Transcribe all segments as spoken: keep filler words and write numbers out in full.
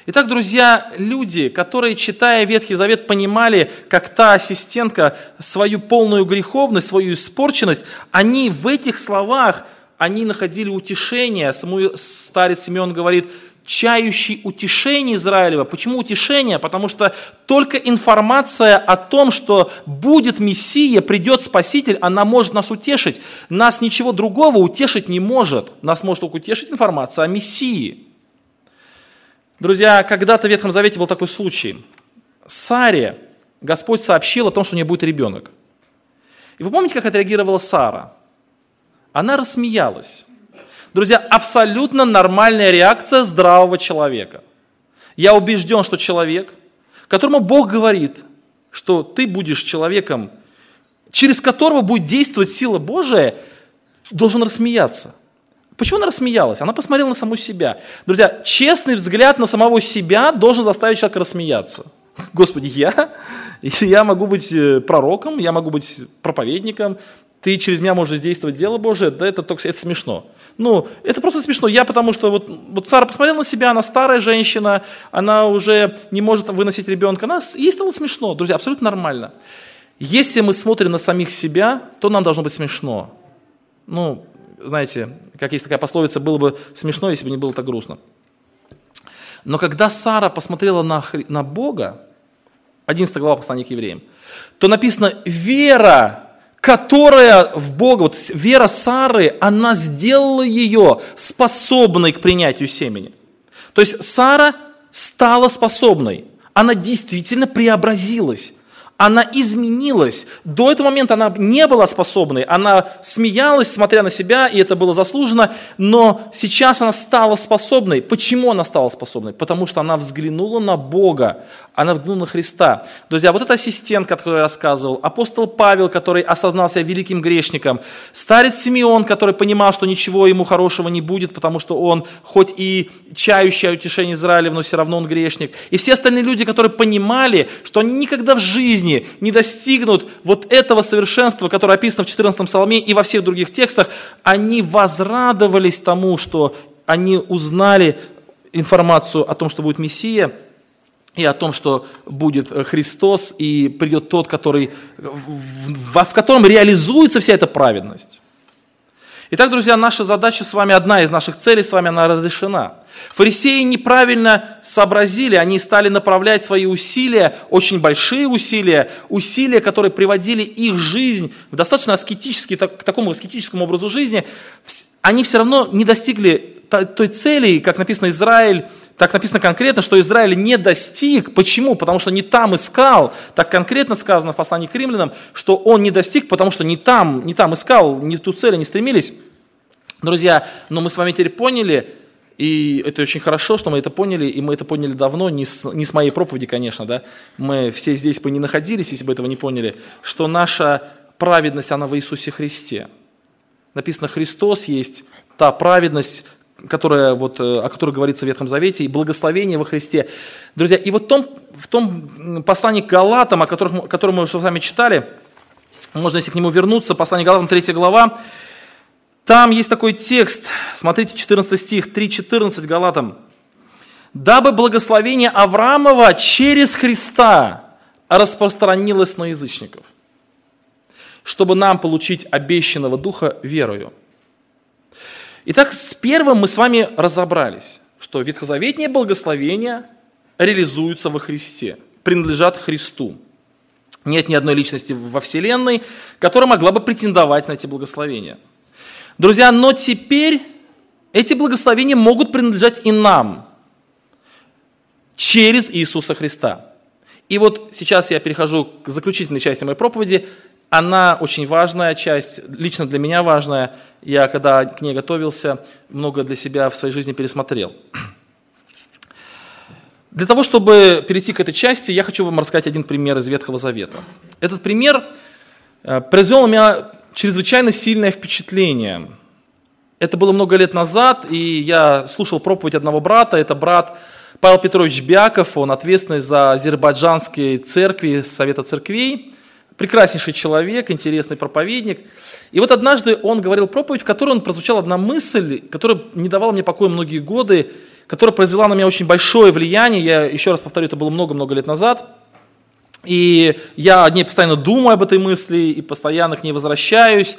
Итак, друзья, люди, которые, читая Ветхий Завет, понимали, как та ассистентка, свою полную греховность, свою испорченность, они в этих словах, они находили утешение. Самуил, старец Симеон говорит, чающий утешение Израилева. Почему утешение? Потому что только информация о том, что будет Мессия, придет Спаситель, она может нас утешить. Нас ничего другого утешить не может. Нас может только утешить информация о Мессии. Друзья, когда-то в Ветхом Завете был такой случай. Саре Господь сообщил о том, что у нее будет ребенок. И вы помните, как отреагировала Сара? Она рассмеялась. Друзья, абсолютно нормальная реакция здравого человека. Я убежден, что человек, которому Бог говорит, что ты будешь человеком, через которого будет действовать сила Божия, должен рассмеяться. Почему она рассмеялась? Она посмотрела на саму себя. Друзья, честный взгляд на самого себя должен заставить человека рассмеяться. Господи, я, я могу быть пророком, я могу быть проповедником, ты через меня можешь действовать дело Божие, да это только это смешно. Ну, это просто смешно. Я потому что вот, вот Сара посмотрела на себя, она старая женщина, она уже не может выносить ребенка, она, ей стало смешно. Друзья, абсолютно нормально. Если мы смотрим на самих себя, то нам должно быть смешно. Ну, знаете, как есть такая пословица, было бы смешно, если бы не было так грустно. Но когда Сара посмотрела на, на Бога, одиннадцатая глава послания к евреям, то написано «вера», которая в Бога, вот вера Сары, она сделала ее способной к принятию семени. То есть Сара стала способной, она действительно преобразилась. Она изменилась. До этого момента она не была способной. Она смеялась, смотря на себя, и это было заслуженно. Но сейчас она стала способной. Почему она стала способной? Потому что она взглянула на Бога. Она взглянула на Христа. Друзья, вот эта ассистентка, о которой я рассказывал, апостол Павел, который осознал себя великим грешником, старец Симеон, который понимал, что ничего ему хорошего не будет, потому что он хоть и чающий о утешении Израиля, но все равно он грешник. И все остальные люди, которые понимали, что они никогда в жизни не достигнут вот этого совершенства, которое описано в четырнадцатом псалме и во всех других текстах, они возрадовались тому, что они узнали информацию о том, что будет Мессия, и о том, что будет Христос, и придет тот, который, в, в котором реализуется вся эта праведность. Итак, друзья, наша задача с вами, одна из наших целей с вами, она разрешена. Фарисеи неправильно сообразили, они стали направлять свои усилия, очень большие усилия, усилия, которые приводили их жизнь в достаточно аскетический, к такому аскетическому образу жизни, они все равно не достигли той цели, как написано Израиль, так написано конкретно, что Израиль не достиг. Почему? Потому что не там искал. Так конкретно сказано в послании к римлянам, что он не достиг, потому что не там, не там искал, не в ту цель не стремились. Друзья, но мы с вами теперь поняли, и это очень хорошо, что мы это поняли, и мы это поняли давно, не с, не с моей проповеди, конечно, да. Мы все здесь бы не находились, если бы этого не поняли, что наша праведность, она в Иисусе Христе. Написано, Христос есть та праведность, которая, вот, о которой говорится в Ветхом Завете, и благословение во Христе. Друзья, и вот в том, в том послании к Галатам, о котором, о котором мы уже с вами читали, можно, если к нему вернуться, послание к Галатам, третья глава, там есть такой текст, смотрите, четырнадцатый стих, три четырнадцать Галатам. «Дабы благословение Авраамова через Христа распространилось на язычников, чтобы нам получить обещанного Духа верою». Итак, с первым мы с вами разобрались, что ветхозаветные благословения реализуются во Христе, принадлежат Христу. Нет ни одной личности во вселенной, которая могла бы претендовать на эти благословения. Друзья, но теперь эти благословения могут принадлежать и нам через Иисуса Христа. И вот сейчас я перехожу к заключительной части моей проповеди. Она очень важная часть, лично для меня важная. Я, когда к ней готовился, много для себя в своей жизни пересмотрел. Для того, чтобы перейти к этой части, я хочу вам рассказать один пример из Ветхого Завета. Этот пример произвел на меня чрезвычайно сильное впечатление. Это было много лет назад, и я слушал проповедь одного брата. Это брат Павел Петрович Бяков, он ответственный за азербайджанские церкви, Совета церквей. Прекраснейший человек, интересный проповедник. И вот однажды он говорил проповедь, в которой он прозвучала одна мысль, которая не давала мне покоя многие годы. которая произвела на меня очень большое влияние. Я еще раз повторю, это было много-много лет назад. И я о ней постоянно думаю об этой мысли, и постоянно к ней возвращаюсь,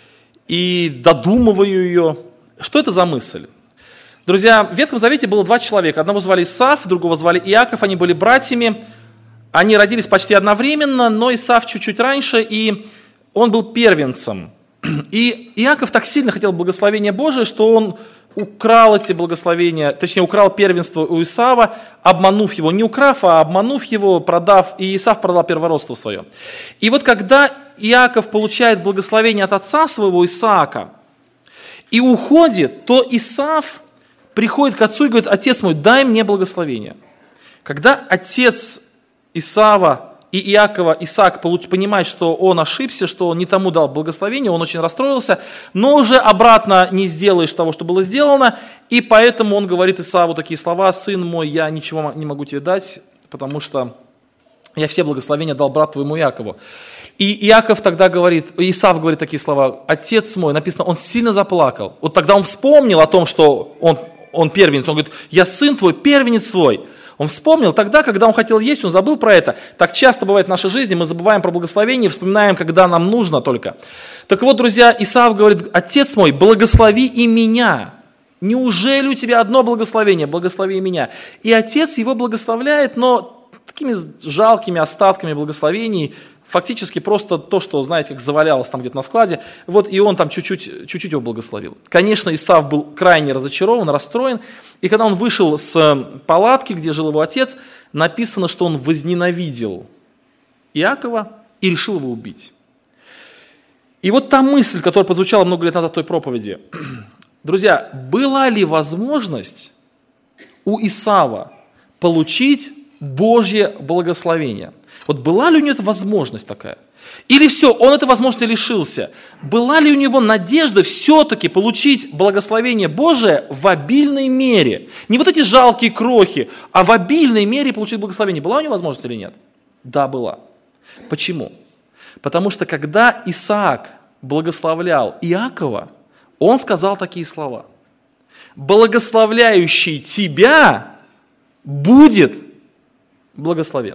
и додумываю ее. Что это за мысль? Друзья, в Ветхом Завете было два человека. Одного звали Исав, другого звали Иаков. Они были братьями. Они родились почти одновременно, но Исав чуть-чуть раньше, и он был первенцем. И Иаков так сильно хотел благословения Божие, что он украл эти благословения, точнее украл первенство у Исава, обманув его, не украв, а обманув его, продав, и Исав продал первородство свое. И вот когда Иаков получает благословение от отца своего Исаака и уходит, то Исав приходит к отцу и говорит: отец мой, дай мне благословение. Когда отец Исава и Иакова, Исаак, понимает, что он ошибся, что он не тому дал благословение, он очень расстроился, но уже обратно не сделаешь того, что было сделано, и поэтому он говорит Исаву такие слова: сын мой, я ничего не могу тебе дать, потому что я все благословения дал брату твоему Иакову. И Иаков тогда говорит, Исав говорит такие слова: отец мой, написано, он сильно заплакал. Вот тогда он вспомнил о том, что он, он первенец, он говорит: я сын твой, первенец твой. Он вспомнил тогда, когда он хотел есть, он забыл про это. Так часто бывает в нашей жизни, мы забываем про благословение, вспоминаем, когда нам нужно только. Так вот, друзья, Исав говорит: отец мой, благослови и меня. Неужели у тебя одно благословение? Благослови и меня. И отец его благословляет, но такими жалкими остатками благословений, фактически просто то, что, знаете, как завалялось там где-то на складе, вот и он там чуть-чуть, чуть-чуть его благословил. Конечно, Исав был крайне разочарован, расстроен, и когда он вышел с палатки, где жил его отец, написано, что он возненавидел Иакова и решил его убить. И вот та мысль, которая прозвучала много лет назад в той проповеди. Друзья, была ли возможность у Исава получить Божье благословение? Вот была ли у него эта возможность такая? Или все, он этой возможности лишился? Была ли у него надежда все-таки получить благословение Божие в обильной мере? Не вот эти жалкие крохи, а в обильной мере получить благословение. Была у него возможность или нет? Да, была. Почему? Потому что когда Исаак благословлял Иакова, он сказал такие слова: благословляющий тебя будет благословен.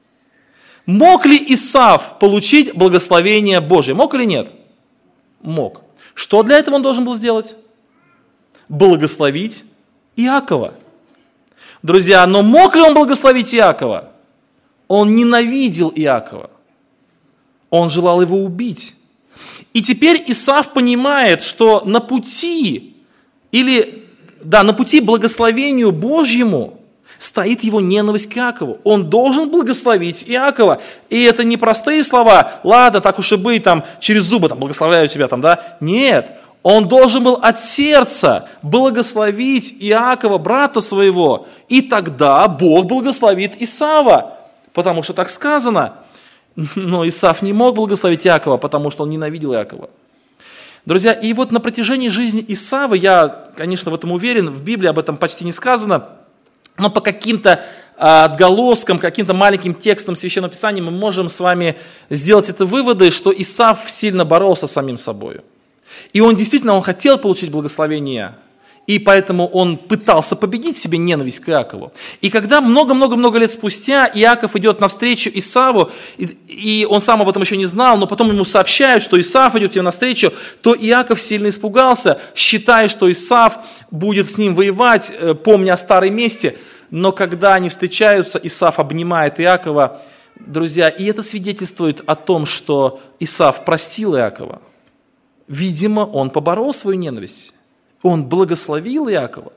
Мог ли Исав получить благословение Божие? Мог или нет? Мог. Что для этого он должен был сделать? Благословить Иакова. Друзья, но мог ли он благословить Иакова? Он ненавидел Иакова. Он желал его убить. И теперь Исав понимает, что на пути, или, да, на пути благословению Божьему стоит его ненависть к Иакову. Он должен благословить Иакова. И это не простые слова: ладно, так уж и быть, там, через зубы там, благословляю тебя, там, да? Нет, он должен был от сердца благословить Иакова, брата своего. И тогда Бог благословит Исава, потому что так сказано. Но Исав не мог благословить Иакова, потому что он ненавидел Иакова. Друзья, и вот на протяжении жизни Исава, я, конечно, в этом уверен, в Библии об этом почти не сказано, но по каким-то отголоскам, каким-то маленьким текстам Священного Писания мы можем с вами сделать это выводы, что Исав сильно боролся с самим собой. И он действительно, он хотел получить благословение, и поэтому он пытался победить в себе ненависть к Иакову. И когда много-много-много лет спустя Иаков идет навстречу Исаву, и, и он сам об этом еще не знал, но потом ему сообщают, что Исав идет ему навстречу, то Иаков сильно испугался, считая, что Исав будет с ним воевать, помня о старой мести. Но когда они встречаются, Исав обнимает Иакова. Друзья, и это свидетельствует о том, что Исав простил Иакова. Видимо, он поборол свою ненависть. Он благословил Иакова.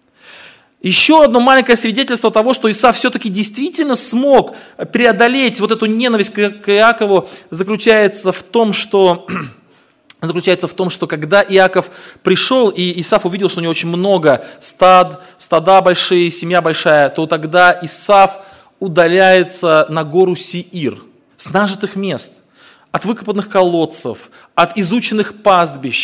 Еще одно маленькое свидетельство того, что Исав все-таки действительно смог преодолеть вот эту ненависть к Иакову, заключается в том, что, заключается в том, что когда Иаков пришел, и Исав увидел, что у него очень много стад, стада большие, семья большая, то тогда Исав удаляется на гору Сеир с нажитых мест, от выкопанных колодцев, от изученных пастбищ,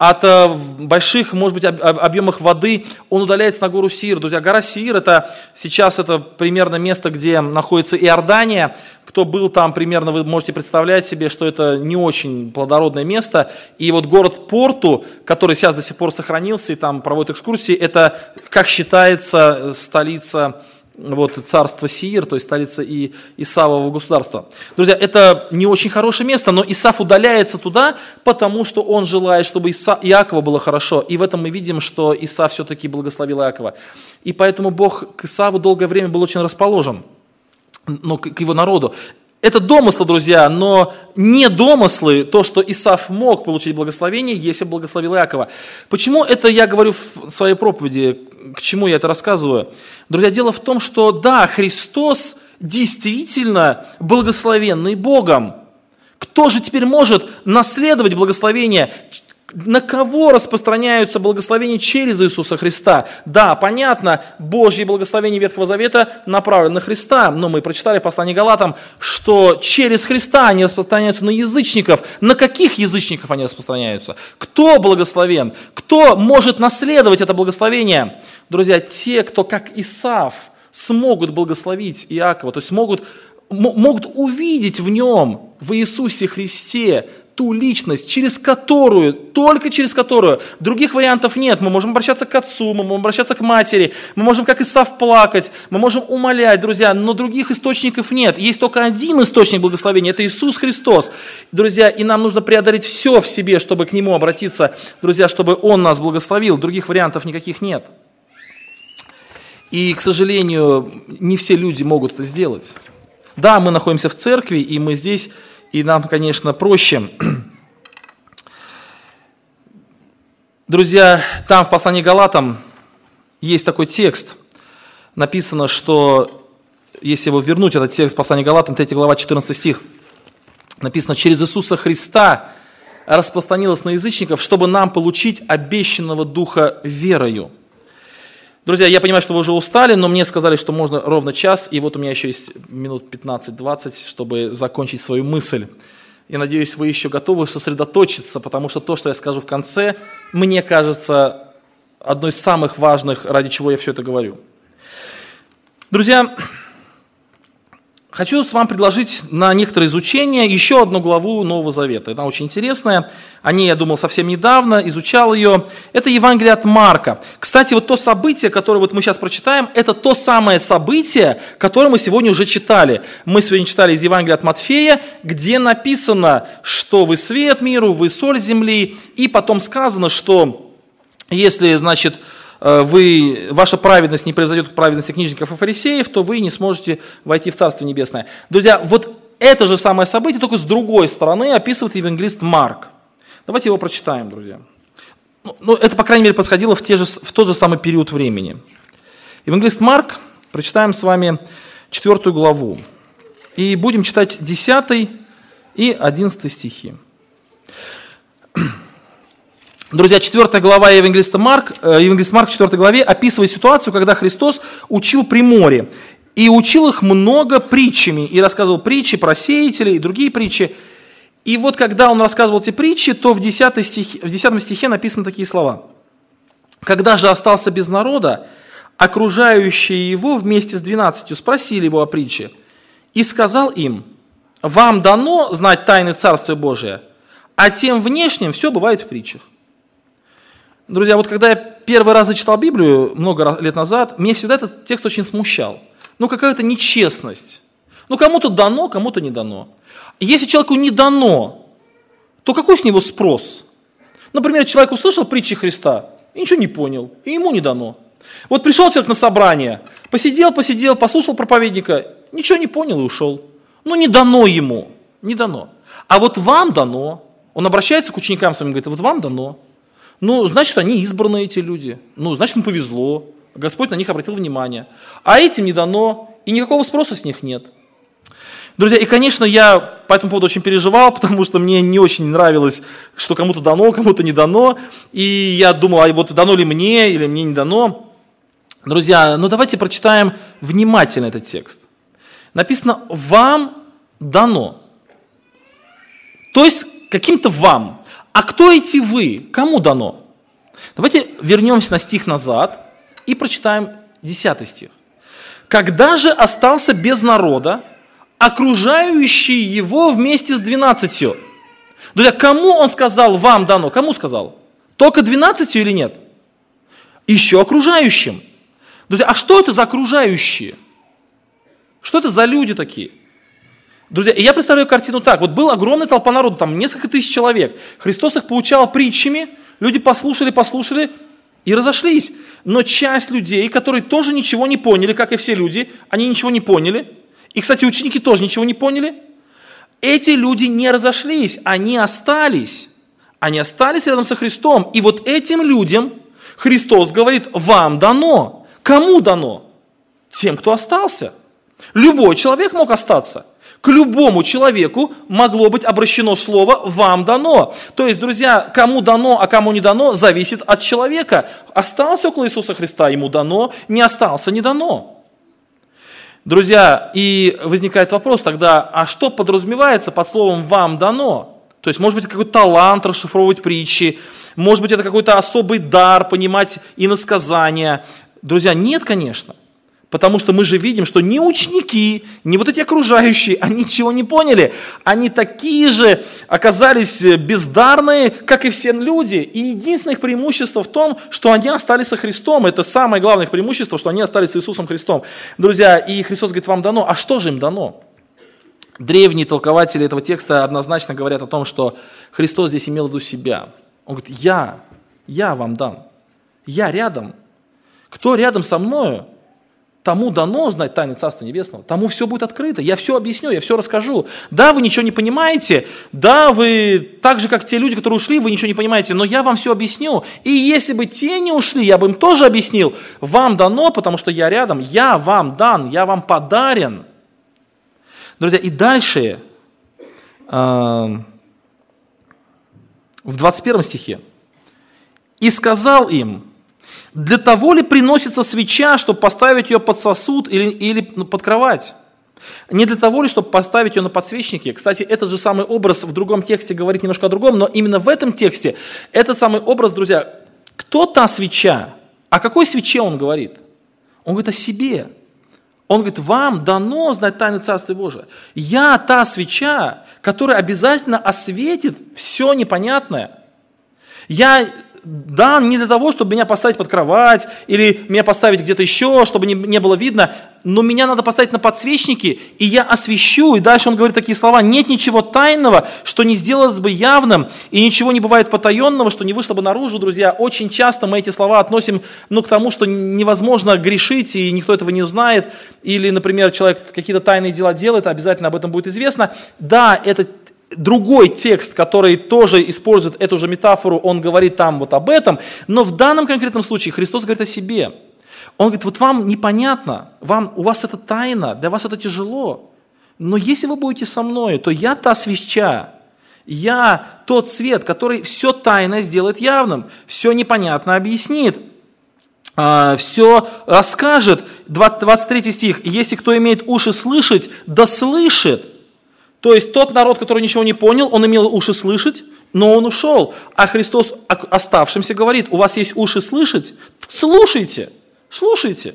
от э, больших, может быть, об, об, объемах воды он удаляется на гору Сеир. Друзья, гора Сеир, это сейчас это примерно место, где находится Иордания. Кто был там примерно, вы можете представлять себе, что это не очень плодородное место. И вот город Порту, который сейчас до сих пор сохранился, и там проводят экскурсии, это, как считается, столица вот, царства Сеир, то есть столица и Исавового государства. Друзья, это не очень хорошее место, но Исав удаляется туда, потому что он желает, чтобы Иса, Иакова было хорошо. И в этом мы видим, что Исав все-таки благословил Иакова. И поэтому Бог к Исаву долгое время был очень расположен, но к его народу. Это домыслы, друзья, но не домыслы, то, что Исав мог получить благословение, если благословил Иакова. Почему это я говорю в своей проповеди, к чему я это рассказываю? Друзья, дело в том, что да, Христос действительно благословенный Богом. Кто же теперь может наследовать благословение? На кого распространяются благословения через Иисуса Христа? Да, понятно, Божьи благословения Ветхого Завета направлены на Христа, но мы прочитали в послании Галатам, что через Христа они распространяются на язычников. На каких язычников они распространяются? Кто благословен? Кто может наследовать это благословение? Друзья, те, кто как Исав смогут благословить Иакова, то есть могут, могут увидеть в нем, в Иисусе Христе, ту личность, через которую, только через которую, других вариантов нет. Мы можем обращаться к отцу, мы можем обращаться к матери, мы можем как Исав плакать, мы можем умолять, друзья, но других источников нет. Есть только один источник благословения, это Иисус Христос. Друзья, и нам нужно преодолеть все в себе, чтобы к Нему обратиться, друзья, чтобы Он нас благословил. Других вариантов никаких нет. И, к сожалению, не все люди могут это сделать. Да, мы находимся в церкви, и мы здесь, и нам, конечно, проще. Друзья, там в послании к Галатам есть такой текст. Написано, что, если его вернуть, этот текст послания к Галатам, третья глава, четырнадцатый стих, написано: «Через Иисуса Христа распространилось на язычников, чтобы нам получить обещанного Духа верою». Друзья, я понимаю, что вы уже устали, но мне сказали, что можно ровно час, и вот у меня еще есть минут пятнадцать-двадцать, чтобы закончить свою мысль. Я надеюсь, вы еще готовы сосредоточиться, потому что то, что я скажу в конце, мне кажется, одной из самых важных, ради чего я все это говорю. Друзья, хочу с вами предложить на некоторое изучение еще одну главу Нового Завета. Она очень интересная. О ней я думал совсем недавно, изучал ее. Это Евангелие от Марка. Кстати, вот то событие, которое вот мы сейчас прочитаем, это то самое событие, которое мы сегодня уже читали. Мы сегодня читали из Евангелия от Матфея, где написано, что вы свет миру, вы соль земли. И потом сказано, что если, значит, вы, ваша праведность не превзойдет к праведности книжников и фарисеев, то вы не сможете войти в Царство Небесное. Друзья, вот это же самое событие, только с другой стороны описывает евангелист Марк. Давайте его прочитаем, друзья. Ну, это, по крайней мере, происходило в, те же, в тот же самый период времени. Евангелист Марк, прочитаем с вами четвертую главу. И будем читать десятый и одиннадцатый стихи. Друзья, четвёртая глава Евангелиста Марк, Евангелист Марк в четвёртой главе описывает ситуацию, когда Христос учил при море. И учил их много притчами. И рассказывал притчи про сеятелей и другие притчи. И вот когда он рассказывал эти притчи, то в десятом стихе, в десятом стихе написаны такие слова. «Когда же остался без народа, окружающие его вместе с двенадцатью спросили его о притче. И сказал им: вам дано знать тайны Царствия Божия, а тем внешним все бывает в притчах». Друзья, вот когда я первый раз зачитал Библию много лет назад, меня всегда этот текст очень смущал. Ну, какая-то нечестность. Ну, кому-то дано, кому-то не дано. Если человеку не дано, то какой с него спрос? Например, человек услышал притчи Христа и ничего не понял, и ему не дано. Вот пришел человек на собрание, посидел, посидел, послушал проповедника, ничего не понял и ушел. Ну, не дано ему, не дано. А вот вам дано. Он обращается к ученикам своим и говорит: вот вам дано. Ну, значит, они избранные, эти люди. Ну, значит, им повезло. Господь на них обратил внимание. А этим не дано, и никакого спроса с них нет. Друзья, и, конечно, я по этому поводу очень переживал, потому что мне не очень нравилось, что кому-то дано, кому-то не дано. И я думал, а вот дано ли мне, или мне не дано. Друзья, ну давайте прочитаем внимательно этот текст. Написано: вам дано. То есть, каким-то вам. А кто эти вы? Кому дано? Давайте вернемся на стих назад и прочитаем десятый стих. «Когда же остался без народа, окружающие его вместе с двенадцатью». Друзья, кому он сказал, вам дано? Кому сказал? Только двенадцатью или нет? Еще окружающим. Друзья, а что это за окружающие? Что это за люди такие? Друзья, я представляю картину так. Вот была огромная толпа народу, там несколько тысяч человек. Христос их поучал притчами, люди послушали, послушали и разошлись. Но часть людей, которые тоже ничего не поняли, как и все люди, они ничего не поняли. И, кстати, ученики тоже ничего не поняли. Эти люди не разошлись, они остались. Они остались рядом со Христом. И вот этим людям Христос говорит, вам дано. Кому дано? Тем, кто остался. Любой человек мог остаться. К любому человеку могло быть обращено слово «вам дано». То есть, друзья, кому дано, а кому не дано, зависит от человека. Остался около Иисуса Христа, ему дано, не остался, не дано. Друзья, и возникает вопрос тогда, а что подразумевается под словом «вам дано»? То есть, может быть, это какой-то талант расшифровывать притчи, может быть, это какой-то особый дар понимать иносказания. Друзья, нет, конечно. Потому что мы же видим, что ни ученики, ни вот эти окружающие, они ничего не поняли. Они такие же оказались бездарные, как и все люди. И единственное их преимущество в том, что они остались со Христом. Это самое главное их преимущество, что они остались с Иисусом Христом. Друзья, и Христос говорит, вам дано. А что же им дано? Древние толкователи этого текста однозначно говорят о том, что Христос здесь имел в виду себя. Он говорит, я, я вам дам. Я рядом. Кто рядом со мною? Тому дано знать тайны Царства Небесного, тому все будет открыто, я все объясню, я все расскажу. Да, вы ничего не понимаете, да, вы так же, как те люди, которые ушли, вы ничего не понимаете, но я вам все объясню. И если бы те не ушли, я бы им тоже объяснил. Вам дано, потому что я рядом, я вам дан, я вам подарен. Друзья, и дальше, э, в двадцать первом стихе, «И сказал им, для того ли приносится свеча, чтобы поставить ее под сосуд или, или под кровать? Не для того ли, чтобы поставить ее на подсвечнике?» Кстати, этот же самый образ в другом тексте говорит немножко о другом, но именно в этом тексте этот самый образ, друзья, кто та свеча? О какой свече он говорит? Он говорит о себе. Он говорит, вам дано знать тайны Царства Божия. Я та свеча, которая обязательно осветит все непонятное. Я дан не для того, чтобы меня поставить под кровать или меня поставить где-то еще, чтобы не, не было видно, но меня надо поставить на подсвечники, и я освещу. И дальше он говорит такие слова: нет ничего тайного, что не сделалось бы явным, и ничего не бывает потаенного, что не вышло бы наружу. Друзья, очень часто мы эти слова относим ну, к тому, что невозможно грешить, и никто этого не узнает. Или, например, человек какие-то тайные дела делает, обязательно об этом будет известно. Да, это другой текст, который тоже использует эту же метафору, он говорит там вот об этом, но в данном конкретном случае Христос говорит о себе. Он говорит, вот вам непонятно, вам, у вас это тайна, для вас это тяжело, но если вы будете со мной, то я та свеча, я тот свет, который все тайное сделает явным, все непонятно объяснит, все расскажет. двадцать третий стих, если кто имеет уши слышать, да слышит. То есть тот народ, который ничего не понял, он имел уши слышать, но он ушел. А Христос оставшимся говорит, у вас есть уши слышать? Слушайте, слушайте.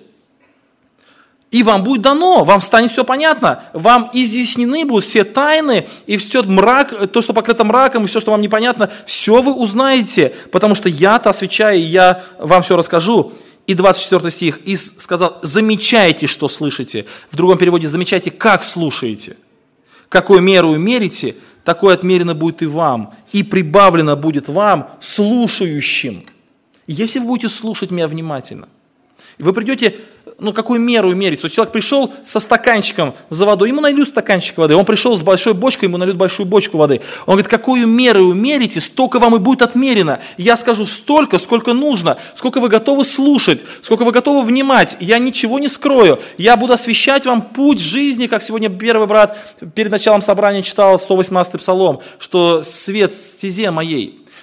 И вам будет дано, вам станет все понятно, вам изъяснены будут все тайны, и все мрак, то, что покрыто мраком, и все, что вам непонятно, все вы узнаете, потому что я та свеча, и я вам все расскажу. И двадцать четвёртый стих, и сказал, замечайте, что слышите. В другом переводе, замечайте, как слушаете. Какую меру мерите, такое отмерено будет и вам, и прибавлено будет вам, слушающим. Если вы будете слушать меня внимательно, вы придете, ну, какую меру мерить. То есть человек пришел со стаканчиком за водой, ему нальют стаканчик воды. Он пришел с большой бочкой, ему нальют большую бочку воды. Он говорит, какую меру мерите, столько вам и будет отмерено. Я скажу столько, сколько нужно, сколько вы готовы слушать, сколько вы готовы внимать. Я ничего не скрою. Я буду освещать вам путь жизни, как сегодня первый брат перед началом собрания читал сто восемнадцатый псалом, что свет в стезе моей.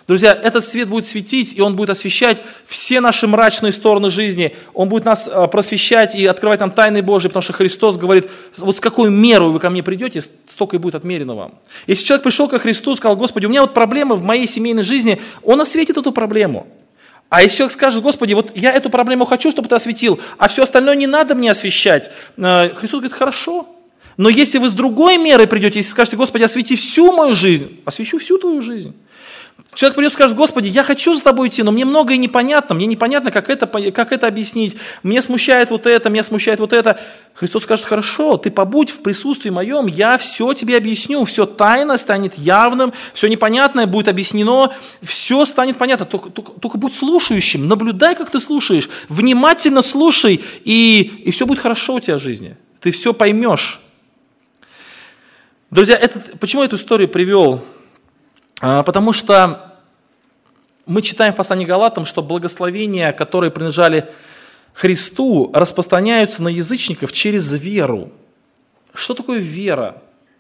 Друзья, этот свет будет светить, и он будет освещать все наши мрачные стороны жизни. Он будет нас просвещать и открывать нам тайны Божьи, потому что Христос говорит, вот с какой мерой вы ко мне придете, столько и будет отмерено вам. Если человек пришел ко Христу и сказал, Господи, у меня вот проблема в моей семейной жизни, он осветит эту проблему. А если человек скажет, Господи, вот я эту проблему хочу, чтобы ты осветил, а все остальное не надо мне освещать, Христос говорит, хорошо. Но если вы с другой мерой придете, если скажете, Господи, освети всю мою жизнь, освещу всю твою жизнь. Человек придет и скажет, Господи, я хочу за тобой идти, но мне многое непонятно, мне непонятно, как это, как это объяснить, мне смущает вот это, меня смущает вот это. Христос скажет, хорошо, ты побудь в присутствии моем, я все тебе объясню, все тайно станет явным, все непонятное будет объяснено, все станет понятно, только, только, только будь слушающим, наблюдай, как ты слушаешь, внимательно слушай, и, и все будет хорошо у тебя в жизни, ты все поймешь. Друзья, этот, почему я эту историю привел? А, потому что мы читаем в послании Галатам, что благословения, которые принадлежали Христу, распространяются на язычников через веру. Что такое вера?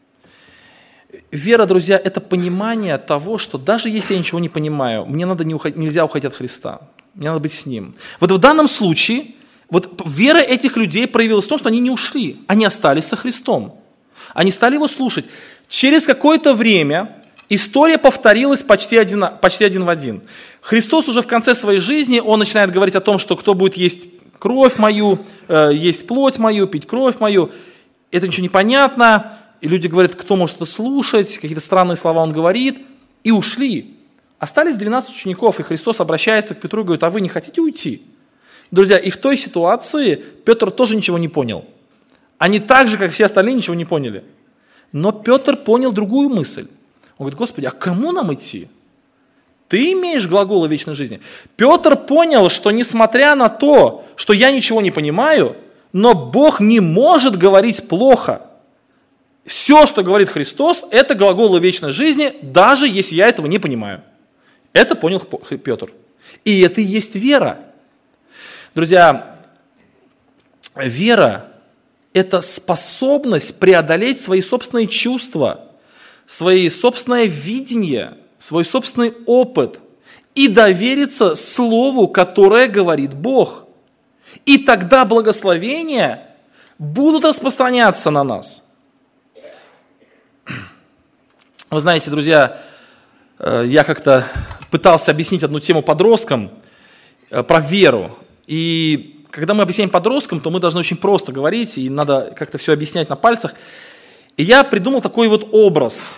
Вера, друзья, это понимание того, что даже если я ничего не понимаю, мне надо не уходить, нельзя уходить от Христа, мне надо быть с Ним. Вот в данном случае, вот вера этих людей проявилась в том, что они не ушли, они остались со Христом. Они стали Его слушать. Через какое-то время история повторилась почти один, почти один в один. Христос уже в конце своей жизни, Он начинает говорить о том, что кто будет есть кровь мою, э, есть плоть мою, пить кровь мою. Это ничего не понятно. И люди говорят, кто может это слушать, какие-то странные слова Он говорит. И ушли. Остались двенадцать учеников, и Христос обращается к Петру и говорит, а вы не хотите уйти? Друзья, и в той ситуации Петр тоже ничего не понял. Они так же, как все остальные, ничего не поняли. Но Петр понял другую мысль. Он говорит, Господи, а к кому нам идти? Ты имеешь глаголы вечной жизни. Петр понял, что несмотря на то, что я ничего не понимаю, но Бог не может говорить плохо. Все, что говорит Христос, это глаголы вечной жизни, даже если я этого не понимаю. Это понял Петр. И это и есть вера. Друзья, вера – это способность преодолеть свои собственные чувства, свои собственное видение, свой собственный опыт и довериться слову, которое говорит Бог. И тогда благословения будут распространяться на нас. Вы знаете, друзья, я как-то пытался объяснить одну тему подросткам про веру. И когда мы объясняем подросткам, то мы должны очень просто говорить, и надо как-то все объяснять на пальцах. И я придумал такой вот образ.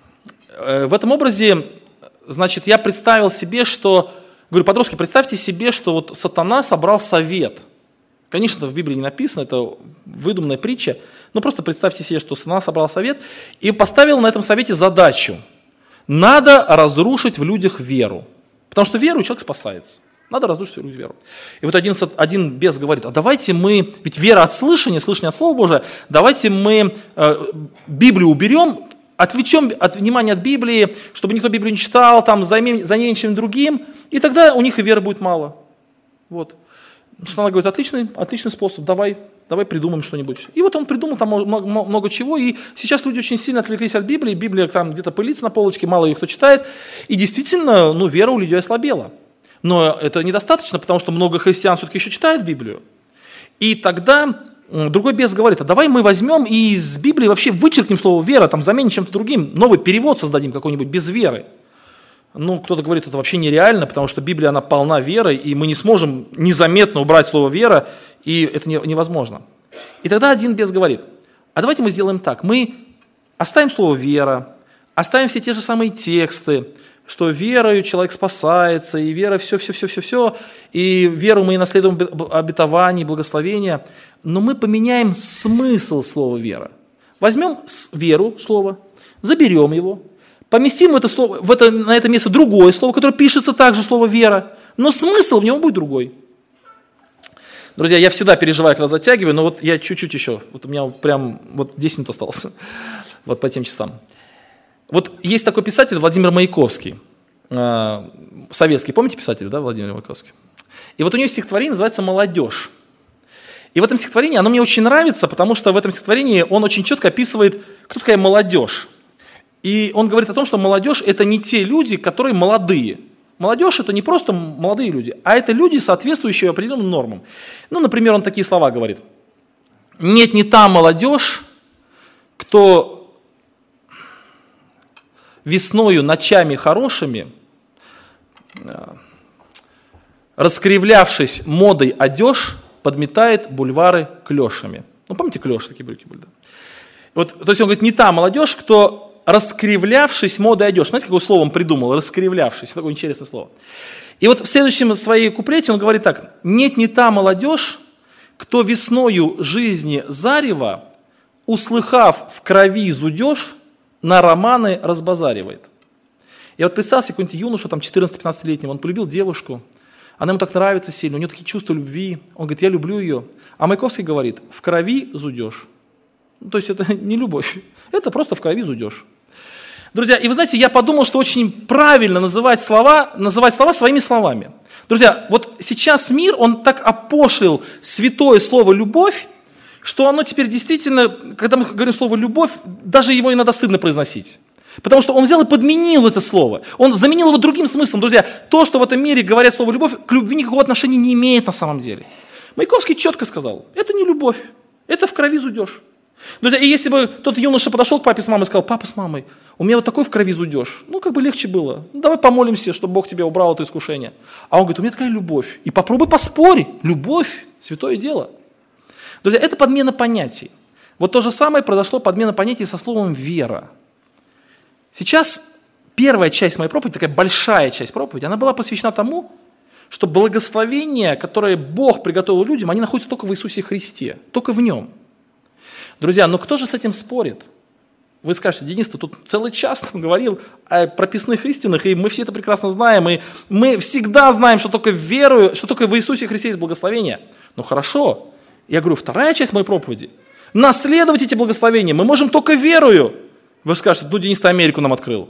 В этом образе, значит, я представил себе, что, говорю, подростки, представьте себе, что вот сатана собрал совет. Конечно, это в Библии не написано, это выдуманная притча, но просто представьте себе, что сатана собрал совет и поставил на этом совете задачу. Надо разрушить в людях веру, потому что веру человек спасается. Надо разрушить в людях веру. И вот один, один бес говорит, а давайте мы, ведь вера от слышания, слышание от Слова Божия, давайте мы э, Библию уберем, отвлечем от внимания от Библии, чтобы никто Библию не читал, там, займем, займем чем-то другим, и тогда у них и веры будет мало. Вот. Сатана говорит, отличный, отличный способ, давай, давай придумаем что-нибудь. И вот он придумал там много, много чего, и сейчас люди очень сильно отвлеклись от Библии, Библия там где-то пылится на полочке, мало ее кто читает, и действительно, ну, вера у людей ослабела. Но это недостаточно, потому что много христиан все-таки еще читают Библию. И тогда другой бес говорит, а давай мы возьмем и из Библии вообще вычеркнем слово «вера», там заменим чем-то другим, новый перевод создадим какой-нибудь без веры. Ну, кто-то говорит, это вообще нереально, потому что Библия, она полна верой, и мы не сможем незаметно убрать слово «вера», и это невозможно. И тогда один бес говорит, а давайте мы сделаем так, мы оставим слово «вера», оставим все те же самые тексты, что верою человек спасается, и вера все-все-все-все-все, и веру мы и наследуем обетование, благословения, но мы поменяем смысл слова «вера». Возьмем веру, слово, заберем его, поместим в это слово, в это, на это место другое слово, которое пишется также слово «вера», но смысл в нем будет другой. Друзья, я всегда переживаю, когда затягиваю, но вот я чуть-чуть еще, вот у меня прям вот десять минут осталось, вот по тем часам. Вот есть такой писатель Владимир Маяковский, э, советский, помните писателя, да, Владимир Маяковский? И вот у него стихотворение называется «Молодежь». И в этом стихотворении, оно мне очень нравится, потому что в этом стихотворении он очень четко описывает, кто такая молодежь. И он говорит о том, что молодежь – это не те люди, которые молодые. Молодежь – это не просто молодые люди, а это люди, соответствующие определенным нормам. Ну, например, он такие слова говорит. «Нет, не та молодежь, кто весною ночами хорошими, раскривлявшись модой одежь, подметает бульвары клешами». Ну, помните, клеш такие брюки были, да? Вот, то есть он говорит, не та молодежь, кто раскривлявшись модой одежь. Знаете, какое слово он придумал? Раскривлявшись. Такое интересное слово. И вот в следующем своей куплете он говорит так. Нет, не та молодежь, кто весною жизни зарева, услыхав в крови зудеж, на романы разбазаривает. Я вот представил себе какой-нибудь юношу, там четырнадцати-пятнадцатилетнего, он полюбил девушку, она ему так нравится сильно, у него такие чувства любви, он говорит, я люблю ее. А Маяковский говорит, в крови зудеж. Ну, то есть это не любовь, это просто в крови зудеж. Друзья, и вы знаете, я подумал, что очень правильно называть слова, называть слова своими словами. Друзья, вот сейчас мир, он так опошлил святое слово «любовь», что оно теперь действительно, когда мы говорим слово «любовь», даже его иногда стыдно произносить. Потому что он взял и подменил это слово. Он заменил его другим смыслом. Друзья, то, что в этом мире говорят слово «любовь», к любви никакого отношения не имеет на самом деле. Маяковский четко сказал, это не любовь, это в крови зудеж. Друзья, и если бы тот юноша подошел к папе с мамой и сказал, папа с мамой, у меня вот такой в крови зудеж, ну как бы легче было, ну, давай помолимся, чтобы Бог тебе убрал это искушение. А он говорит, у меня такая любовь, и попробуй поспорь, любовь, святое дело. Друзья, это подмена понятий. Вот то же самое произошло подмена понятий со словом вера. Сейчас первая часть моей проповеди, такая большая часть проповеди, она была посвящена тому, что благословения, которые Бог приготовил людям, они находятся только в Иисусе Христе, только в Нем. Друзья, но кто же с этим спорит? Вы скажете, Денис, ты тут целый час нам говорил о прописных истинах, и мы все это прекрасно знаем, и мы всегда знаем, что только верою, что только в Иисусе Христе есть благословение. Ну хорошо, я говорю, вторая часть моей проповеди. Наследовать эти благословения мы можем только верою. Вы скажете, ну Денис, ты Америку нам открыл.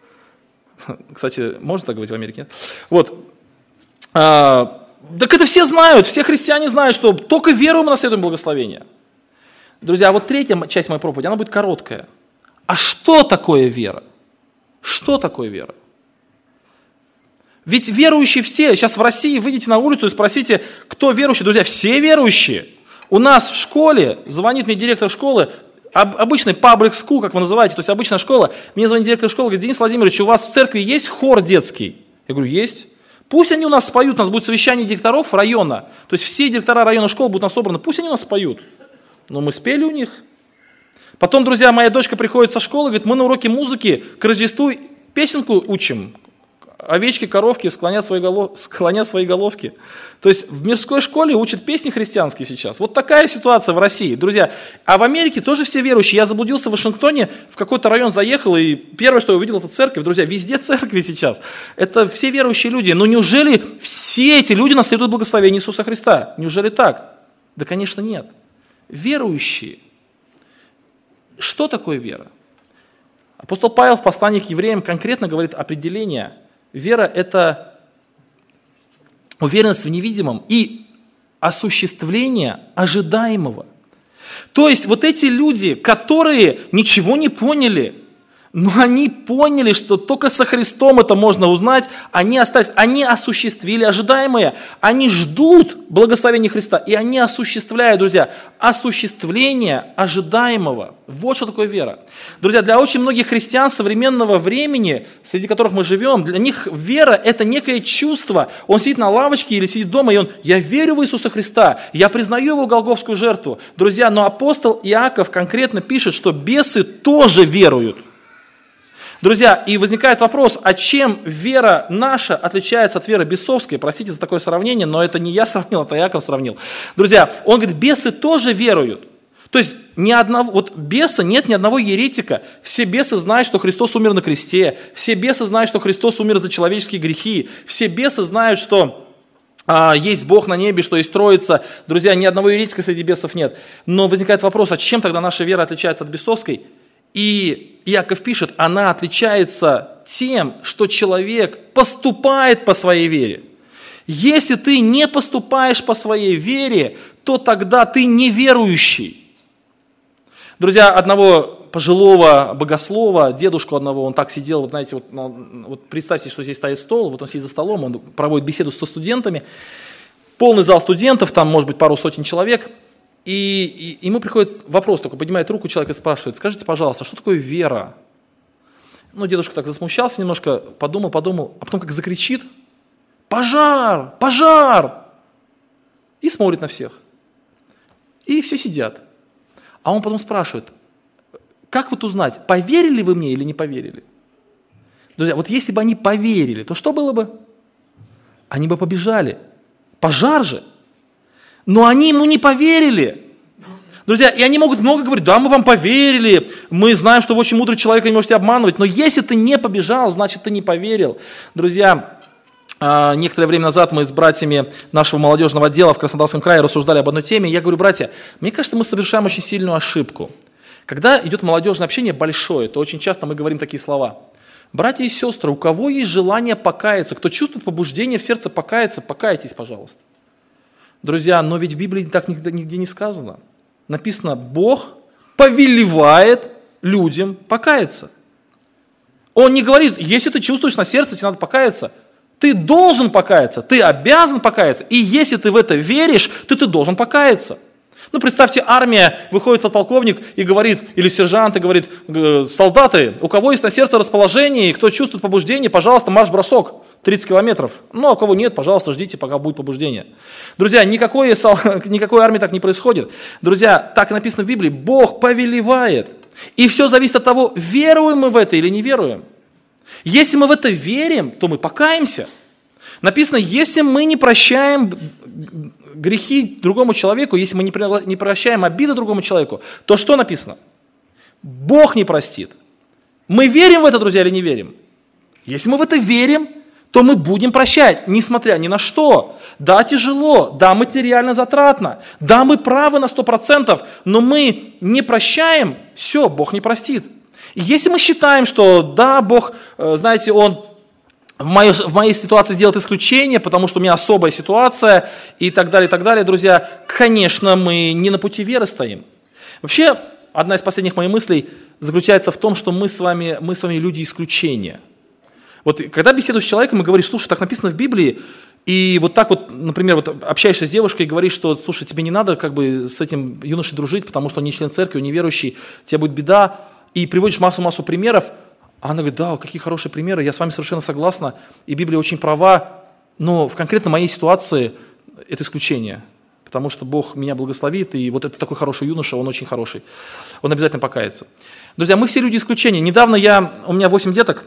Кстати, можно так говорить в Америке? Нет? Вот. А, так это все знают, все христиане знают, что только верою мы наследуем благословение. Друзья, а вот третья часть моей проповеди, она будет короткая. А что такое вера? Что такое вера? Ведь верующие все, сейчас в России выйдите на улицу и спросите, кто верующий. Друзья, все верующие. У нас в школе, звонит мне директор школы, обычный public school, как вы называете, то есть обычная школа, мне звонит директор школы, говорит, Денис Владимирович, у вас в церкви есть хор детский? Я говорю, есть. Пусть они у нас споют, у нас будет совещание директоров района, то есть все директора района школы будут у нас собраны, пусть они у нас споют. Но мы спели у них. Потом, друзья, моя дочка приходит со школы, говорит, мы на уроке музыки к Рождеству песенку учим. Овечки, коровки склонят свои, голов... склонят свои головки. То есть в мирской школе учат песни христианские сейчас. Вот такая ситуация в России, друзья. А в Америке тоже все верующие. Я заблудился в Вашингтоне, в какой-то район заехал, и первое, что я увидел, это церковь. Друзья, везде церкви сейчас. Это все верующие люди. Но неужели все эти люди наследуют благословение Иисуса Христа? Неужели так? Да, конечно, нет. Верующие. Что такое вера? Апостол Павел в послании к евреям конкретно говорит определение. Вера – это уверенность в невидимом и осуществление ожидаемого. То есть вот эти люди, которые ничего не поняли, но они поняли, что только со Христом это можно узнать, они остались, они осуществили ожидаемое, они ждут благословения Христа, и они осуществляют, друзья, осуществление ожидаемого. Вот что такое вера. Друзья, для очень многих христиан современного времени, среди которых мы живем, для них вера – это некое чувство. Он сидит на лавочке или сидит дома, и он, я верю в Иисуса Христа, я признаю Его голгофскую жертву. Друзья, но апостол Иаков конкретно пишет, что бесы тоже веруют. Друзья, и возникает вопрос, а чем вера наша отличается от веры бесовской? Простите за такое сравнение, но это не я сравнил, это Иаков сравнил. Друзья, он говорит, бесы тоже веруют. То есть ни одного, вот беса нет ни одного еретика. Все бесы знают, что Христос умер на кресте. Все бесы знают, что Христос умер за человеческие грехи. Все бесы знают, что а, есть Бог на небе, что есть Троица. Друзья, ни одного еретика среди бесов нет. Но возникает вопрос, а чем тогда наша вера отличается от бесовской? И Иаков пишет, она отличается тем, что человек поступает по своей вере. Если ты не поступаешь по своей вере, то тогда ты неверующий. Друзья, одного пожилого богослова, дедушку одного, он так сидел, вот знаете, вот, вот представьте, что здесь стоит стол, вот он сидит за столом, он проводит беседу со студентами, полный зал студентов, там может быть пару сотен человек, и, и ему приходит вопрос, только поднимает руку человек и спрашивает: скажите, пожалуйста, что такое вера? Ну, дедушка так засмущался немножко, подумал, подумал, а потом как закричит: пожар, пожар! И смотрит на всех. И все сидят. А он потом спрашивает: как вот узнать, поверили вы мне или не поверили? Друзья, вот если бы они поверили, то что было бы? Они бы побежали. Пожар же. Но они ему не поверили. Друзья, и они могут много говорить: да, мы вам поверили, мы знаем, что вы очень мудрый человек, и не можете обманывать, но если ты не побежал, значит, ты не поверил. Друзья, некоторое время назад мы с братьями нашего молодежного отдела в Краснодарском крае рассуждали об одной теме, и я говорю: братья, мне кажется, мы совершаем очень сильную ошибку. Когда идет молодежное общение большое, то очень часто мы говорим такие слова: братья и сестры, у кого есть желание покаяться, кто чувствует побуждение в сердце покаяться, покайтесь, пожалуйста. Друзья, но ведь в Библии так нигде, нигде не сказано. Написано: Бог повелевает людям покаяться. Он не говорит: если ты чувствуешь на сердце, тебе надо покаяться. Ты должен покаяться, ты обязан покаяться. И если ты в это веришь, то ты должен покаяться. Ну, представьте, армия, выходит подполковник и говорит, или сержант и говорит: солдаты, у кого есть на сердце расположение, и кто чувствует побуждение, пожалуйста, марш-бросок, тридцать километров. Ну, а у кого нет, пожалуйста, ждите, пока будет побуждение. Друзья, никакой, никакой армии так не происходит. Друзья, так написано в Библии: Бог повелевает. И все зависит от того, веруем мы в это или не веруем. Если мы в это верим, то мы покаемся. Написано: если мы не прощаем грехи другому человеку, если мы не прощаем обиды другому человеку, то что написано? Бог не простит. Мы верим в это, друзья, или не верим? Если мы в это верим, то мы будем прощать, несмотря ни на что. Да, тяжело, да, материально затратно, да, мы правы на сто процентов, но мы не прощаем, все, Бог не простит. И если мы считаем, что да, Бог, знаете, Он в моей, в моей ситуации сделает исключение, потому что у меня особая ситуация и так далее, и так далее, друзья, конечно, мы не на пути веры стоим. Вообще, одна из последних моих мыслей заключается в том, что мы с вами, мы с вами люди исключения. Вот когда беседуешь с человеком и говоришь: слушай, так написано в Библии, и вот так вот, например, вот общаешься с девушкой и говоришь, что, слушай, тебе не надо как бы с этим юношей дружить, потому что он не член церкви, он неверующий, тебе будет беда, и приводишь массу-массу примеров, а она говорит: да, какие хорошие примеры, я с вами совершенно согласна, и Библия очень права, но в конкретно моей ситуации это исключение, потому что Бог меня благословит, и вот это такой хороший юноша, он очень хороший, он обязательно покается. Друзья, мы все люди исключения. Недавно я, у меня восемь деток,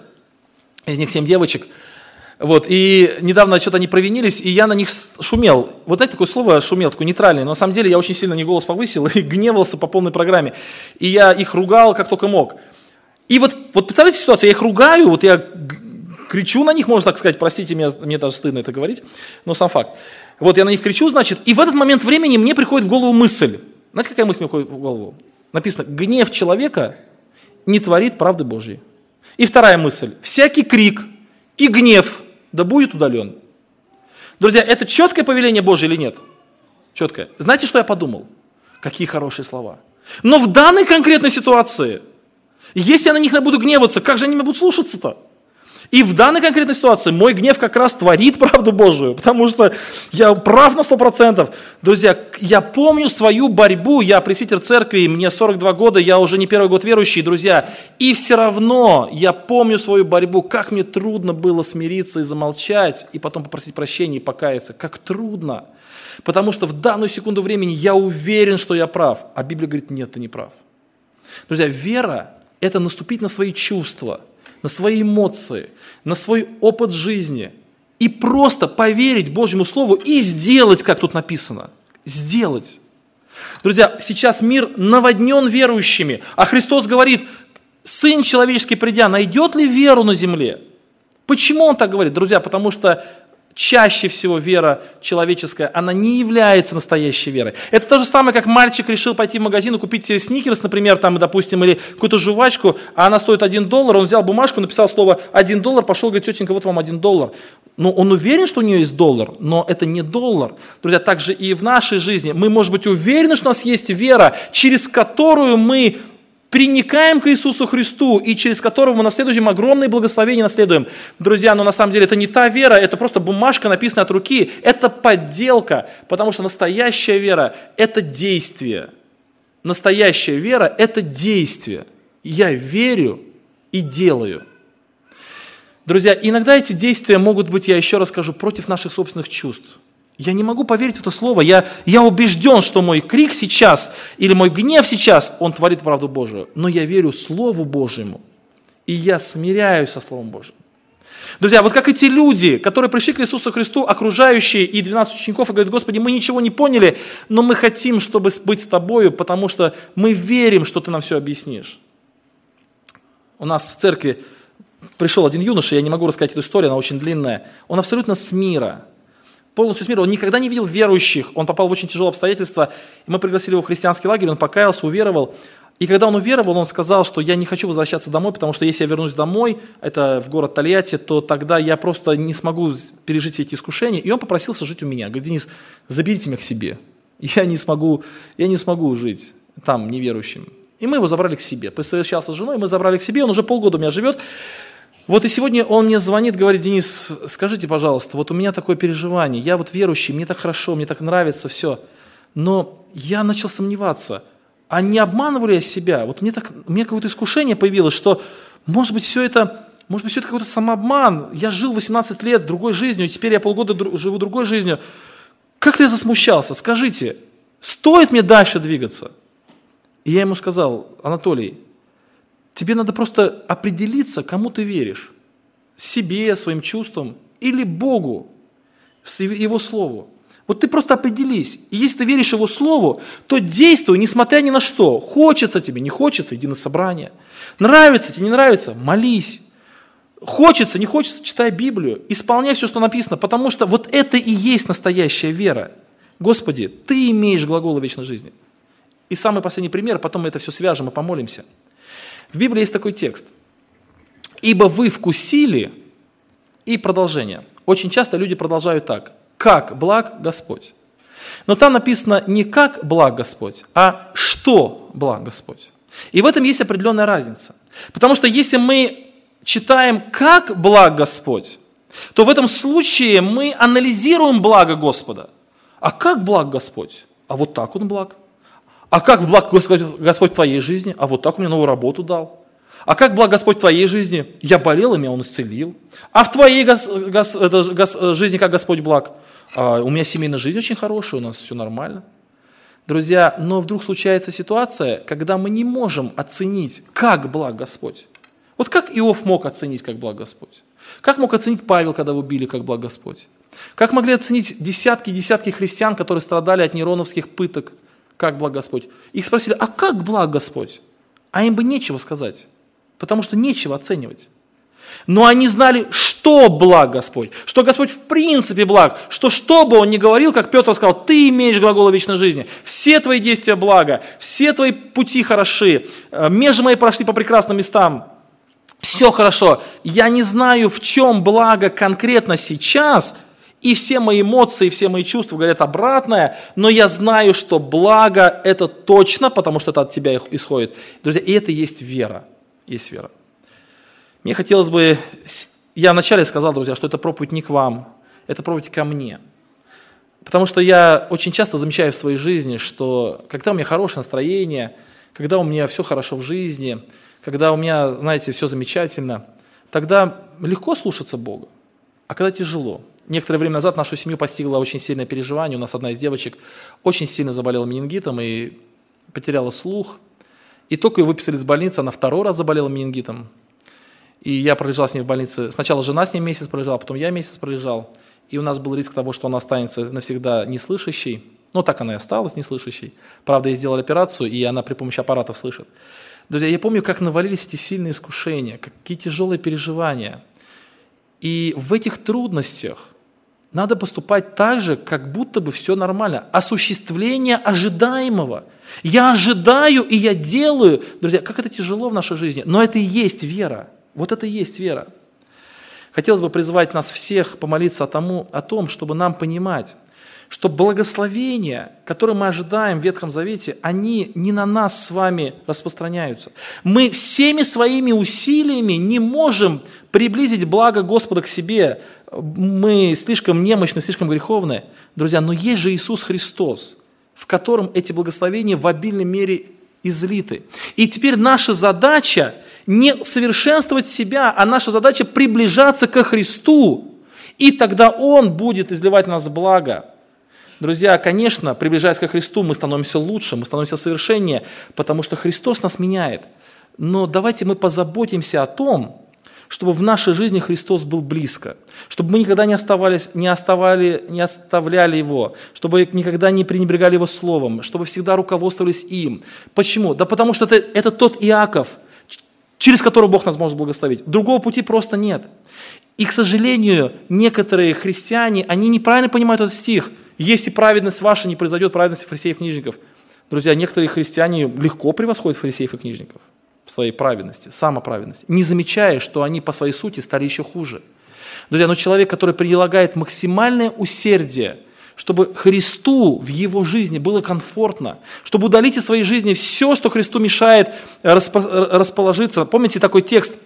из них семь девочек, вот, и недавно что-то они провинились, и я на них шумел. Вот знаете, такое слово шумел, такое нейтральное, но на самом деле я очень сильно не голос повысил и гневался по полной программе. И я их ругал как только мог. И вот, вот представляете ситуацию, я их ругаю, вот я кричу на них, можно так сказать, простите меня, мне даже стыдно это говорить, но сам факт. Вот я на них кричу, значит, и в этот момент времени мне приходит в голову мысль. Знаете, какая мысль мне приходит в голову? Написано: гнев человека не творит правды Божьей. И вторая мысль: всякий крик и гнев да будет удален. Друзья, это четкое повеление Божье или нет? Четкое. Знаете, что я подумал? Какие хорошие слова. Но в данной конкретной ситуации, если я на них буду гневаться, как же они меня будут слушаться-то? И в данной конкретной ситуации мой гнев как раз творит правду Божию, потому что я прав на сто процентов. Друзья, я помню свою борьбу, я пресвитер церкви, мне сорок два года, я уже не первый год верующий, друзья. И все равно я помню свою борьбу, как мне трудно было смириться и замолчать, и потом попросить прощения и покаяться. Как трудно, потому что в данную секунду времени я уверен, что я прав, а Библия говорит: нет, ты не прав. Друзья, вера – это наступить на свои чувства, на свои эмоции, на свой опыт жизни и просто поверить Божьему Слову и сделать, как тут написано. Сделать. Друзья, сейчас мир наводнен верующими, а Христос говорит: Сын человеческий, придя, найдет ли веру на земле? Почему Он так говорит? Друзья, потому что чаще всего вера человеческая, она не является настоящей верой. Это то же самое, как мальчик решил пойти в магазин и купить себе сникерс, например, там, допустим, или какую-то жвачку, а она стоит один доллар, он взял бумажку, написал слово один доллар, пошел, говорит: тетенька, вот вам один доллар. Ну, он уверен, что у нее есть доллар, но это не доллар. Друзья, так же и в нашей жизни. Мы, может быть, уверены, что у нас есть вера, через которую мы приникаем к Иисусу Христу, и через которого мы наследуем огромные благословения наследуем. Друзья, но на самом деле это не та вера, это просто бумажка, написанная от руки, это подделка, потому что настоящая вера – это действие. Настоящая вера – это действие. Я верю и делаю. Друзья, иногда эти действия могут быть, я еще раз скажу, против наших собственных чувств. Я не могу поверить в это слово. Я, я убежден, что мой крик сейчас или мой гнев сейчас, он творит правду Божию. Но я верю Слову Божьему. И я смиряюсь со Словом Божьим. Друзья, вот как эти люди, которые пришли к Иисусу Христу, окружающие и двенадцать учеников, и говорят: Господи, мы ничего не поняли, но мы хотим, чтобы быть с Тобою, потому что мы верим, что Ты нам все объяснишь. У нас в церкви пришел один юноша, я не могу рассказать эту историю, она очень длинная. Он абсолютно с мира. Полностью с мира. Он никогда не видел верующих, он попал в очень тяжелые обстоятельства, и мы пригласили его в христианский лагерь, он покаялся, уверовал. И когда он уверовал, он сказал, что я не хочу возвращаться домой, потому что если я вернусь домой, это в город Тольятти, то тогда я просто не смогу пережить эти искушения. И он попросился жить у меня. Говорит: Денис, заберите меня к себе. Я не смогу, я не смогу жить там неверующим. И мы его забрали к себе. Посовещался с женой, мы забрали к себе, он уже полгода у меня живет. Вот и сегодня он мне звонит, говорит: Денис, скажите, пожалуйста, вот у меня такое переживание, я вот верующий, мне так хорошо, мне так нравится все, но я начал сомневаться, а не обманываю ли я себя? Вот мне так, у меня какое-то искушение появилось, что, может быть, все это, может быть, все это какой-то самообман, я жил восемнадцать лет другой жизнью, теперь я полгода дру, живу другой жизнью. Как-то я засмущался, скажите, стоит мне дальше двигаться? И я ему сказал: Анатолий, тебе надо просто определиться, кому ты веришь. Себе, своим чувствам или Богу, Его Слову. Вот ты просто определись. И если ты веришь Его Слову, то действуй, несмотря ни на что. Хочется тебе, не хочется, иди на собрание. Нравится тебе, не нравится, молись. Хочется, не хочется, читай Библию. Исполняй все, что написано, потому что вот это и есть настоящая вера. Господи, Ты имеешь глаголы вечной жизни. И самый последний пример, потом мы это все свяжем и помолимся. В Библии есть такой текст. «Ибо вы вкусили» и продолжение. Очень часто люди продолжают так. «Как благ Господь». Но там написано не «как благ Господь», а «что благ Господь». И в этом есть определенная разница. Потому что если мы читаем «как благ Господь», то в этом случае мы анализируем благо Господа. А как благ Господь? А вот так Он благ. А как благ Господь в твоей жизни? А вот так Он мне новую работу дал. А как благ Господь в твоей жизни? Я болел, и меня Он исцелил. А в твоей гос, гос, это, гос, жизни как Господь благ? А у меня семейная жизнь очень хорошая, у нас все нормально. Друзья, но вдруг случается ситуация, когда мы не можем оценить, как благ Господь. Вот как Иов мог оценить, как благ Господь? Как мог оценить Павел, когда его били, как благ Господь? Как могли оценить десятки и десятки христиан, которые страдали от нероновских пыток? Как благ Господь? Их спросили: а как благ Господь? А им бы нечего сказать, потому что нечего оценивать. Но они знали, что благ Господь, что Господь в принципе благ, что что бы Он ни говорил, как Петр сказал: ты имеешь глаголы вечной жизни, все твои действия блага, все твои пути хороши, межи мои прошли по прекрасным местам, все хорошо. Я не знаю, в чем благо конкретно сейчас, и все мои эмоции, все мои чувства говорят обратное, но я знаю, что благо это точно, потому что это от тебя исходит. Друзья, и это есть вера. Есть вера. Мне хотелось бы, я вначале сказал, друзья, что это проповедь не к вам, это проповедь ко мне. Потому что я очень часто замечаю в своей жизни, что когда у меня хорошее настроение, когда у меня все хорошо в жизни, когда у меня, знаете, все замечательно, тогда легко слушаться Бога, а когда тяжело. Некоторое время назад нашу семью постигло очень сильное переживание. У нас одна из девочек очень сильно заболела менингитом и потеряла слух. И только ее выписали из больницы, она второй раз заболела менингитом. И я пролежал с ней в больнице. Сначала жена с ней месяц пролежала, потом я месяц пролежал. И у нас был риск того, что она останется навсегда неслышащей. Ну, так она и осталась неслышащей. Правда, ей сделали операцию, и она при помощи аппаратов слышит. Друзья, я помню, как навалились эти сильные искушения, какие тяжелые переживания. И в этих трудностях надо поступать так же, как будто бы все нормально. Осуществление ожидаемого. Я ожидаю и я делаю. Друзья, как это тяжело в нашей жизни, но это и есть вера. Вот это и есть вера. Хотелось бы призвать нас всех помолиться о, тому, о том, чтобы нам понимать, что благословения, которые мы ожидаем в Ветхом Завете, они не на нас с вами распространяются. Мы всеми своими усилиями не можем приблизить благо Господа к себе. Мы слишком немощны, слишком греховны. Друзья, но есть же Иисус Христос, в котором эти благословения в обильной мере излиты. И теперь наша задача не совершенствовать себя, а наша задача приближаться ко Христу, и тогда Он будет изливать в нас благо. Друзья, конечно, приближаясь ко Христу, мы становимся лучше, мы становимся совершеннее, потому что Христос нас меняет. Но давайте мы позаботимся о том, чтобы в нашей жизни Христос был близко, чтобы мы никогда не, оставались, не, оставали, не оставляли Его, чтобы никогда не пренебрегали Его Словом, чтобы всегда руководствовались им. Почему? Да потому что это, это тот Иаков, через которого Бог нас может благословить. Другого пути просто нет. И, к сожалению, некоторые христиане, они неправильно понимают этот стих. Если праведность ваша не произойдет праведности фарисеев и книжников. Друзья, некоторые христиане легко превосходят фарисеев и книжников в своей праведности, самоправедности, не замечая, что они по своей сути стали еще хуже. Друзья, но человек, который прилагает максимальное усердие, чтобы Христу в его жизни было комфортно, чтобы удалить из своей жизни все, что Христу мешает расположиться. Помните такой текст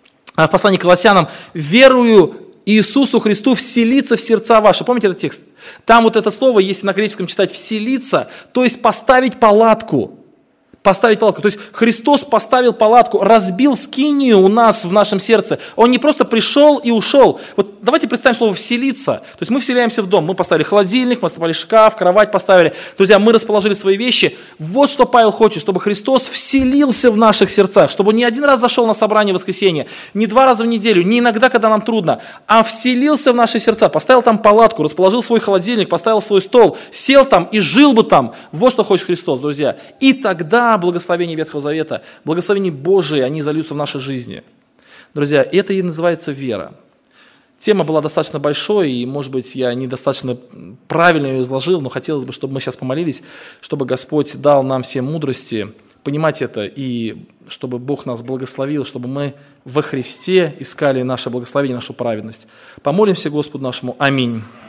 в послании к Колоссянам? «Верую Иисусу Христу вселиться в сердца ваши». Помните этот текст? Там вот это слово, если на греческом читать «вселиться», то есть поставить палатку. Поставить палатку. То есть Христос поставил палатку, разбил скинию у нас в нашем сердце. Он не просто пришел и ушел. Вот давайте представим слово «вселиться». То есть мы вселяемся в дом. Мы поставили холодильник, мы поставили шкаф, кровать поставили. Друзья, мы расположили свои вещи. Вот что Павел хочет, чтобы Христос вселился в наших сердцах. Чтобы он не один раз зашел на собрание в воскресенье, не два раза в неделю, не иногда, когда нам трудно, а вселился в наши сердца. Поставил там палатку, расположил свой холодильник, поставил свой стол, сел там и жил бы там. Вот что хочет Христос, друзья. И тогда благословения Ветхого Завета, благословения Божии, они зальются в нашей жизни. Друзья, это и называется вера. Тема была достаточно большой, и, может быть, я недостаточно правильно ее изложил, но хотелось бы, чтобы мы сейчас помолились, чтобы Господь дал нам всем мудрости понимать это, и чтобы Бог нас благословил, чтобы мы во Христе искали наше благословение, нашу праведность. Помолимся Господу нашему. Аминь.